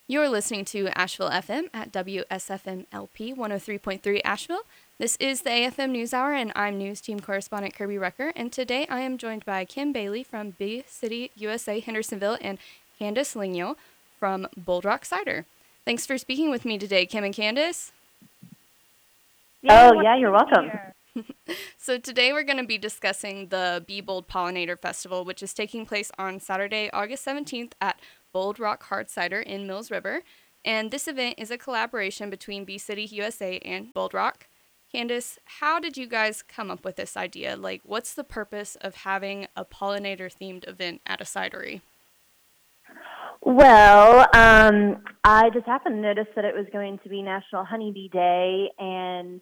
You're listening to Asheville FM at WSFM-LP 103.3 Asheville. This is the AFM News Hour, and I'm News Team Correspondent Kirby Rucker. And today I am joined by Kim Bailey from Bee City USA Hendersonville and Candace Ligno from Bold Rock Cider. Thanks for speaking with me today, Kim and Candace. Yeah, you're welcome. So today we're going to be discussing the Be Bold Pollinator Festival, which is taking place on Saturday, August 17th at Bold Rock Hard Cider in Mills River. And this event is a collaboration between Bee City USA and Bold Rock. Candace, how did you guys come up with this idea? Like, what's the purpose of having a pollinator-themed event at a cidery? Well, I just happened to notice that it was going to be National Honeybee Day, and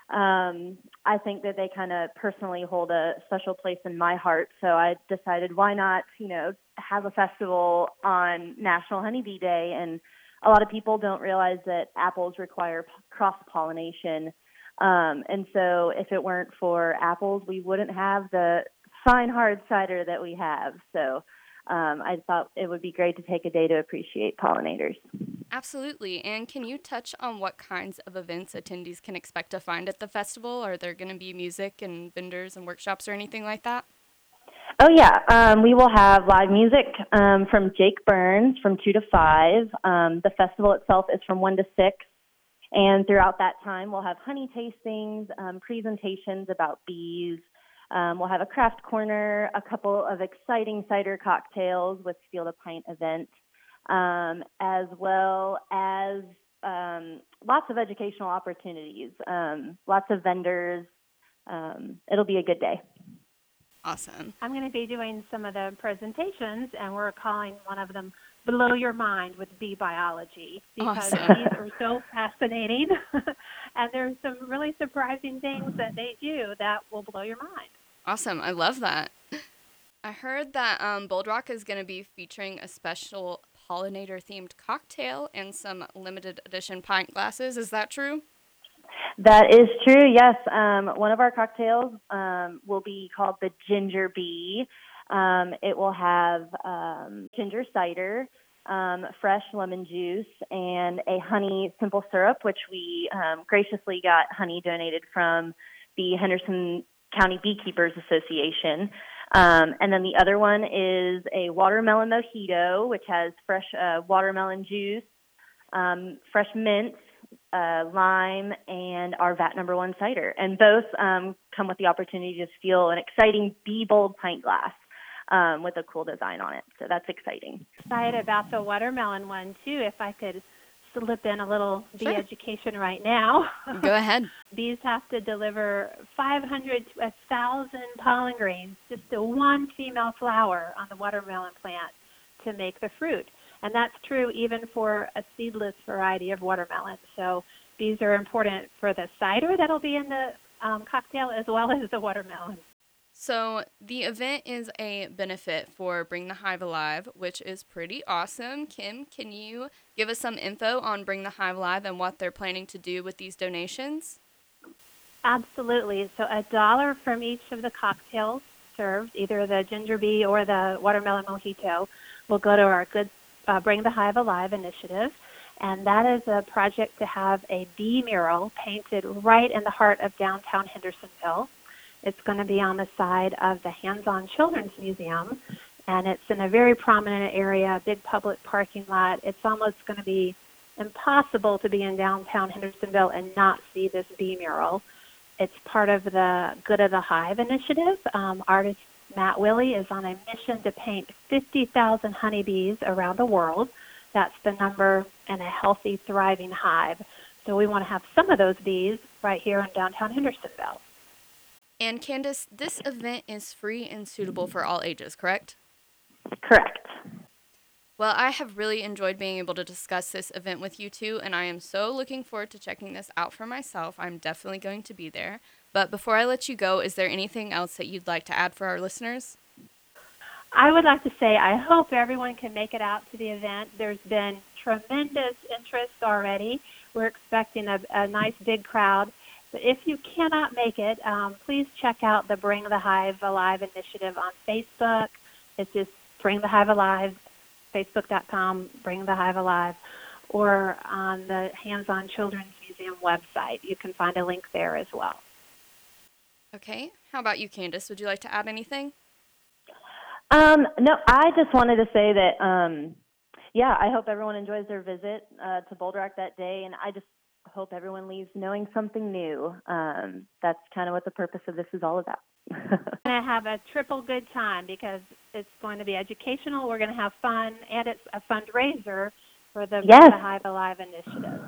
I think that they kind of personally hold a special place in my heart. So I decided, why not, have a festival on National Honeybee Day? And a lot of people don't realize that apples require cross-pollination. And so if it weren't for apples, we wouldn't have the fine hard cider that we have. So I thought it would be great to take a day to appreciate pollinators. Absolutely. And can you touch on what kinds of events attendees can expect to find at the festival? Are there going to be music and vendors and workshops or anything like that? Oh, yeah. We will have live music from Jake Burns from 2 to 5. The festival itself is from 1 to 6. And throughout that time, we'll have honey tastings, presentations about bees. We'll have a craft corner, a couple of exciting cider cocktails with Steal the Pint event, as well as lots of educational opportunities, lots of vendors. It'll be a good day. Awesome. I'm going to be doing some of the presentations, and we're calling one of them Blow Your Mind with Bee Biology, because bees are so fascinating, and there's some really surprising things that they do that will blow your mind. Awesome. I love that. I heard that Bold Rock is going to be featuring a special pollinator-themed cocktail and some limited edition pint glasses. Is that true? That is true, yes. One of our cocktails will be called the Ginger Bee. It will have ginger cider, fresh lemon juice, and a honey simple syrup, which we graciously got honey donated from the Henderson County Beekeepers Association. And then the other one is a watermelon mojito, which has fresh watermelon juice, fresh mint, lime, and our VAT number 1 cider. And both come with the opportunity to just feel an exciting Be Bold pint glass with a cool design on it. So that's exciting. Excited about the watermelon one, too, if I could slip in a little bee education right now. Go ahead. Bees have to deliver 500 to 1,000 pollen grains just to one female flower on the watermelon plant to make the fruit. And that's true even for a seedless variety of watermelon. So bees are important for the cider that'll be in the cocktail as well as the watermelon. So the event is a benefit for Bring the Hive Alive, which is pretty awesome. Kim, can you give us some info on Bring the Hive Alive and what they're planning to do with these donations? Absolutely. So $1 from each of the cocktails served, either the Ginger Bee or the Watermelon Mojito, will go to our Good Bring the Hive Alive initiative. And that is a project to have a bee mural painted right in the heart of downtown Hendersonville. It's going to be on the side of the Hands-On Children's Museum, and it's in a very prominent area, big public parking lot. It's almost going to be impossible to be in downtown Hendersonville and not see this bee mural. It's part of the Good of the Hive initiative. Artist Matt Willey is on a mission to paint 50,000 honeybees around the world. That's the number in a healthy, thriving hive. So we want to have some of those bees right here in downtown Hendersonville. And Candace, this event is free and suitable for all ages, correct? Correct. Well, I have really enjoyed being able to discuss this event with you two, and I am so looking forward to checking this out for myself. I'm definitely going to be there. But before I let you go, is there anything else that you'd like to add for our listeners? I would like to say I hope everyone can make it out to the event. There's been tremendous interest already. We're expecting a nice big crowd. But if you cannot make it, please check out the Bring the Hive Alive initiative on Facebook. It's just Bring the Hive Alive, facebook.com, Bring the Hive Alive. or on the Hands-On Children's Museum website. You can find a link there as well. Okay. How about you, Candace? Would you like to add anything? No, I just wanted to say that, I hope everyone enjoys their visit to Bold Rock that day, and I just hope everyone leaves knowing something new. That's kind of what the purpose of this is all about. We're going to have a triple good time because it's going to be educational, we're going to have fun, and it's a fundraiser for the Bring the Hive Alive initiative.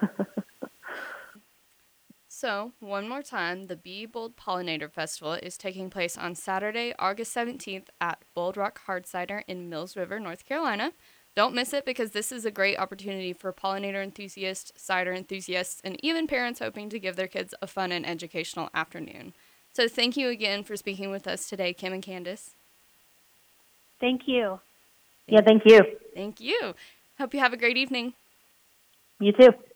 So, one more time, the Be Bold Pollinator Festival is taking place on Saturday, August 17th at Bold Rock Hard Cider in Mills River, North Carolina. Don't miss it because this is a great opportunity for pollinator enthusiasts, cider enthusiasts, and even parents hoping to give their kids a fun and educational afternoon. So thank you again for speaking with us today, Kim and Candace. Thank you. Yeah, thank you. Thank you. Hope you have a great evening. You too.